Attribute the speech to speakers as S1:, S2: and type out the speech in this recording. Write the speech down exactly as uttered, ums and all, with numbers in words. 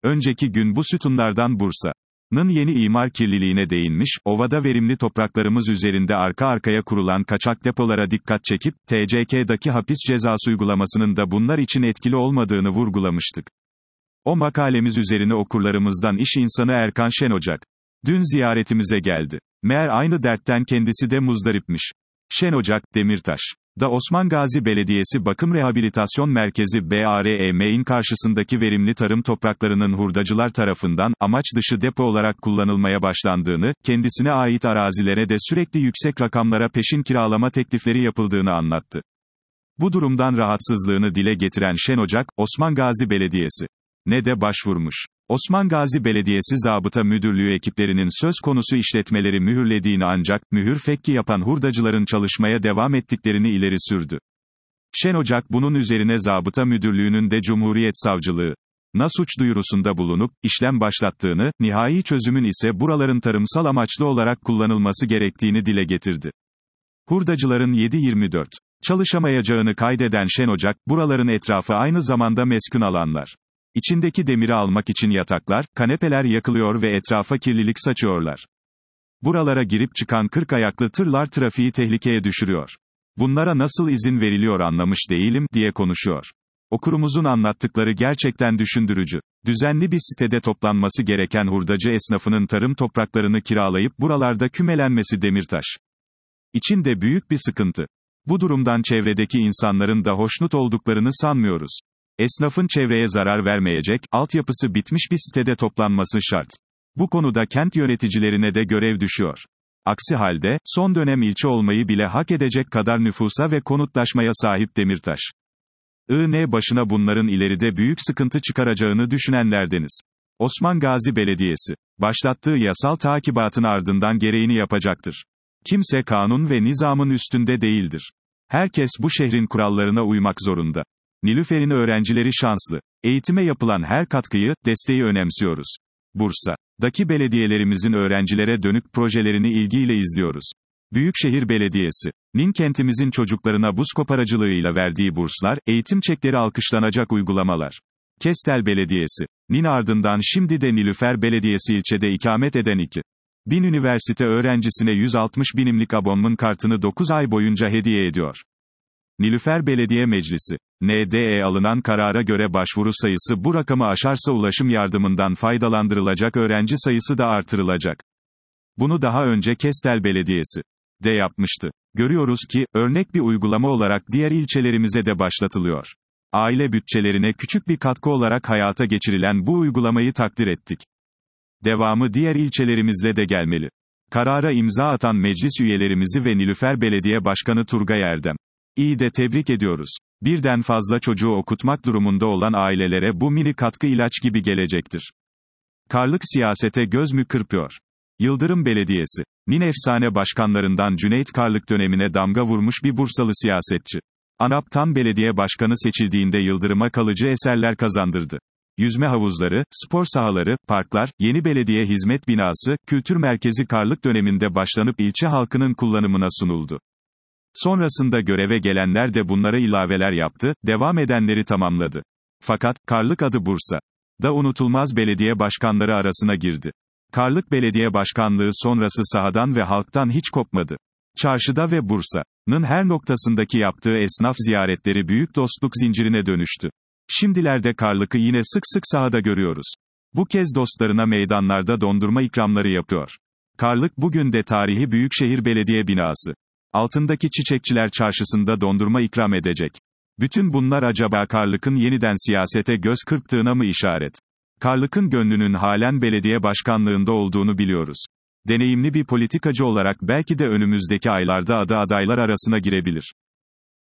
S1: Önceki gün bu sütunlardan Bursa'nın yeni imar kirliliğine değinmiş, ovada verimli topraklarımız üzerinde arka arkaya kurulan kaçak depolara dikkat çekip, T C K'daki hapis cezası uygulamasının da bunlar için etkili olmadığını vurgulamıştık. O makalemiz üzerine okurlarımızdan iş insanı Erkan Şen Ocak dün ziyaretimize geldi. Meğer aynı dertten kendisi de muzdaripmiş. Şen Ocak, Demirtaş da Osman Gazi Belediyesi Bakım Rehabilitasyon Merkezi B A R E M'in karşısındaki verimli tarım topraklarının hurdacılar tarafından, amaç dışı depo olarak kullanılmaya başlandığını, kendisine ait arazilere de sürekli yüksek rakamlara peşin kiralama teklifleri yapıldığını anlattı. Bu durumdan rahatsızlığını dile getiren Şen Ocak, Osman Gazi Belediyesi ne de başvurmuş. Osman Gazi Belediyesi Zabıta Müdürlüğü ekiplerinin söz konusu işletmeleri mühürlediğini ancak, mühür fekki yapan hurdacıların çalışmaya devam ettiklerini ileri sürdü. Şen Ocak bunun üzerine Zabıta Müdürlüğü'nün de Cumhuriyet Savcılığı'na suç duyurusunda bulunup, işlem başlattığını, nihai çözümün ise buraların tarımsal amaçlı olarak kullanılması gerektiğini dile getirdi. Hurdacıların yedi yirmi dört çalışamayacağını kaydeden Şen Ocak, buraların etrafı aynı zamanda meskun alanlar. İçindeki demiri almak için yataklar, kanepeler yakılıyor ve etrafa kirlilik saçıyorlar. Buralara girip çıkan kırk ayaklı tırlar trafiği tehlikeye düşürüyor. Bunlara nasıl izin veriliyor anlamış değilim, diye konuşuyor. Okurumuzun anlattıkları gerçekten düşündürücü. Düzenli bir sitede toplanması gereken hurdacı esnafının tarım topraklarını kiralayıp buralarda kümelenmesi Demirtaş için de büyük bir sıkıntı. Bu durumdan çevredeki insanların da hoşnut olduklarını sanmıyoruz. Esnafın çevreye zarar vermeyecek, altyapısı bitmiş bir sitede toplanması şart. Bu konuda kent yöneticilerine de görev düşüyor. Aksi halde, son dönem ilçe olmayı bile hak edecek kadar nüfusa ve konutlaşmaya sahip Demirtaş I N başına bunların ileride büyük sıkıntı çıkaracağını düşünenlerdeniz. Osman Gazi Belediyesi başlattığı yasal takibatın ardından gereğini yapacaktır. Kimse kanun ve nizamın üstünde değildir. Herkes bu şehrin kurallarına uymak zorunda. Nilüfer'in öğrencileri şanslı. Eğitime yapılan her katkıyı, desteği önemsiyoruz. Bursa'daki belediyelerimizin öğrencilere dönük projelerini ilgiyle izliyoruz. Büyükşehir Belediyesi'nin kentimizin çocuklarına buz koparıcılığıyla verdiği burslar, eğitim çekleri alkışlanacak uygulamalar. Kestel Belediyesi'nin ardından şimdi de Nilüfer Belediyesi ilçede ikamet eden iki bin üniversite öğrencisine yüz altmış binimlik abonman kartını dokuz ay boyunca hediye ediyor. Nilüfer Belediye Meclisi N D E alınan karara göre başvuru sayısı bu rakamı aşarsa ulaşım yardımından faydalandırılacak öğrenci sayısı da artırılacak. Bunu daha önce Kestel Belediyesi de yapmıştı. Görüyoruz ki, örnek bir uygulama olarak diğer ilçelerimize de başlatılıyor. Aile bütçelerine küçük bir katkı olarak hayata geçirilen bu uygulamayı takdir ettik. Devamı diğer ilçelerimizle de gelmeli. Karara imza atan meclis üyelerimizi ve Nilüfer Belediye Başkanı Turgay Erdem İyi de tebrik ediyoruz. Birden fazla çocuğu okutmak durumunda olan ailelere bu mini katkı ilaç gibi gelecektir. Karlık siyasete göz mü kırpıyor? Yıldırım Belediyesi'nin efsane başkanlarından Cüneyt Karlık dönemine damga vurmuş bir Bursalı siyasetçi. ANAP'tan belediye başkanı seçildiğinde Yıldırım'a kalıcı eserler kazandırdı. Yüzme havuzları, spor sahaları, parklar, yeni belediye hizmet binası, kültür merkezi Karlık döneminde başlanıp ilçe halkının kullanımına sunuldu. Sonrasında göreve gelenler de bunlara ilaveler yaptı, devam edenleri tamamladı. Fakat, Karlık adı Bursa'da unutulmaz belediye başkanları arasına girdi. Karlık Belediye Başkanlığı sonrası sahadan ve halktan hiç kopmadı. Çarşıda ve Bursa'nın her noktasındaki yaptığı esnaf ziyaretleri büyük dostluk zincirine dönüştü. Şimdilerde Karlık'ı yine sık sık sahada görüyoruz. Bu kez dostlarına meydanlarda dondurma ikramları yapıyor. Karlık bugün de tarihi Büyükşehir Belediye binası altındaki Çiçekçiler Çarşısı'nda dondurma ikram edecek. Bütün bunlar acaba Karlık'ın yeniden siyasete göz kırptığına mı işaret? Karlık'ın gönlünün halen belediye başkanlığında olduğunu biliyoruz. Deneyimli bir politikacı olarak belki de önümüzdeki aylarda adı adaylar arasına girebilir.